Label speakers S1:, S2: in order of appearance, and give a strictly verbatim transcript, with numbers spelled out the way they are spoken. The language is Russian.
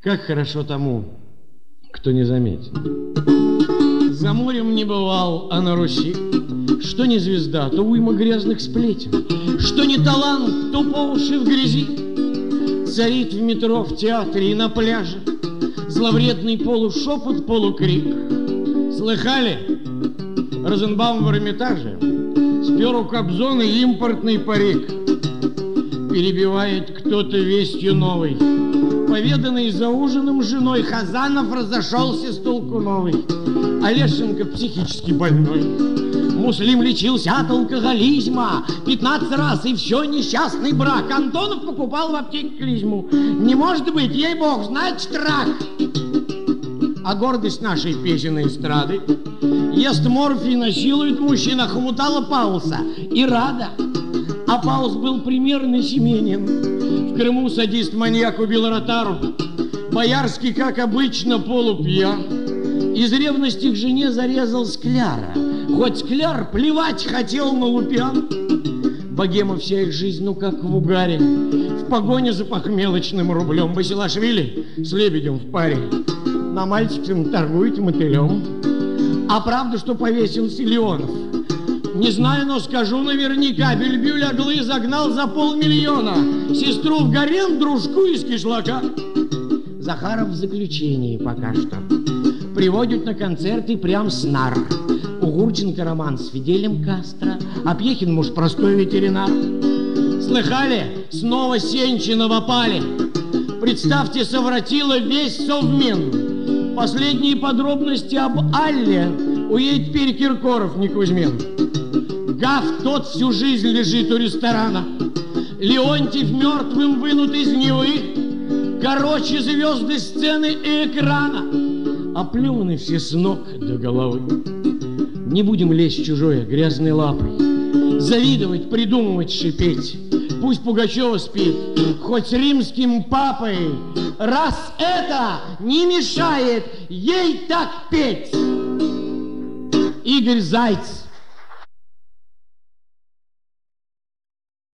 S1: Как хорошо тому, кто не заметит. За морем не бывал, а на Руси, что не звезда, то уйма грязных сплетен, что не талант, то по уши в грязи. Царит в метро, в театре и на пляже зловредный полушепот, полукрик. Слыхали? Розенбаум в Эрмитаже спер у Кобзона импортный парик. Перебивает кто-то вестью новой, поведанный за ужином женой. Хазанов разошелся с толку новый, Олешенко психически больной. Муслим лечился от алкоголизма пятнадцать раз, и все несчастный брак. Антонов покупал в аптеке клизму. Не может быть, ей-бог, значит рак. А гордость нашей песенной эстрады ест морфий, насилует мужчина, хомутала Паулса и рада. А Паулс был примерно семенен. В Крыму садист-маньяк убил Ротару. Боярский, как обычно, полупьян. Из ревности к жене зарезал Скляра. Хоть Скляр плевать хотел на Лупян. Богема вся их жизнь, ну как в угаре, в погоне за похмелочным рублем. Басилашвили с лебедем в паре, на мальчиком торгует мотылем. А правда, что повесился Леонов? Не знаю, но скажу наверняка. Бюльбюль оглы загнал за полмиллиона сестру в гарем, дружку из кишлака. Захаров в заключении пока что. Приводят на концерты прям с нар. У Гурченко роман с Фиделем Кастро, а Пьехин муж простой ветеринар. Слыхали? Снова Сенчина пали. Представьте, совратила весь Совмин. Последние подробности об Алле уедет теперь Киркоров, не Кузьмин. Гав тот всю жизнь лежит у ресторана. Леонтьев мертвым вынут из Невы. Короче, звезды сцены и экрана оплеваны все с ног до головы. Не будем лезть чужое грязной лапой, завидовать, придумывать, шипеть. Пусть Пугачева спит хоть с римским папой, раз это не мешает ей так петь. Игорь Зайц.